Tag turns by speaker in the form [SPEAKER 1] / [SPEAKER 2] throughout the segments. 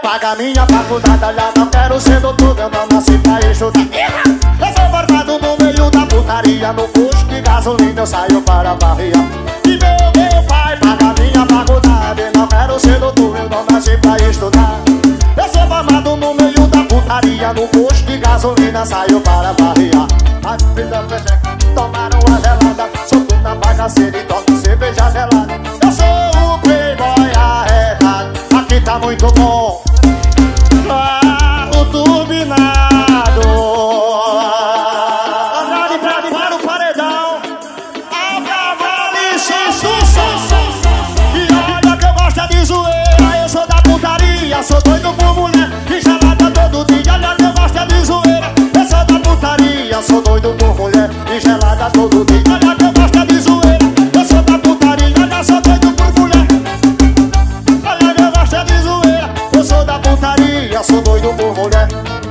[SPEAKER 1] paga minha faculdade. Já não quero ser doutor, eu não nasci pra estudar. Eu sou formado no meio da putaria. No posto de gasolina eu saio para a barriga. E meu pai paga minha faculdade. Não quero ser doutor, eu não nasci pra estudar. Eu sou formado no meio da putaria. No posto de gasolina saio para a barriga. As filhas pecheca tomaram a gelada. Solto na bagaceira e tomo cerveja gelada. Eu sou o playboy arretado. Aqui tá muito bom. Carro turbinado. Andrade para o paredão. Ao cavalo e sucesso. E olha que eu gosto de zoeira. Eu sou da putaria, sou doido por mulher. E gelada todo dia, olha que eu gosto de zoeira. Eu sou da putaria, sou doido por mulher. E gelada todo dia, olha que eu gosto de zoeira. Eu sou da putaria, olha sou doido por mulher. Olha que eu gosto de zoeira. Eu sou da putaria, sou doido por mulher.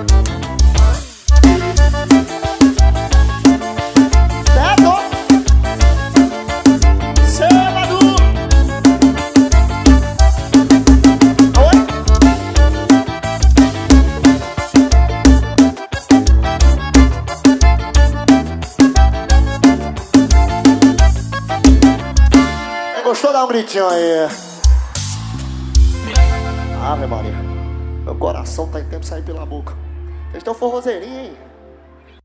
[SPEAKER 1] Certo? Sábado. Oi? Gostou? Dá um gritinho aí. Ave Maria, meu coração tá em tempo de sair pela boca. Vocês estão forrozeirinhos, hein?